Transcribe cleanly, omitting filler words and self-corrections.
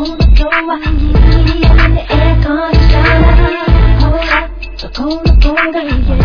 この今日はギリギリ雨でエアコンつかないほらどこの子が家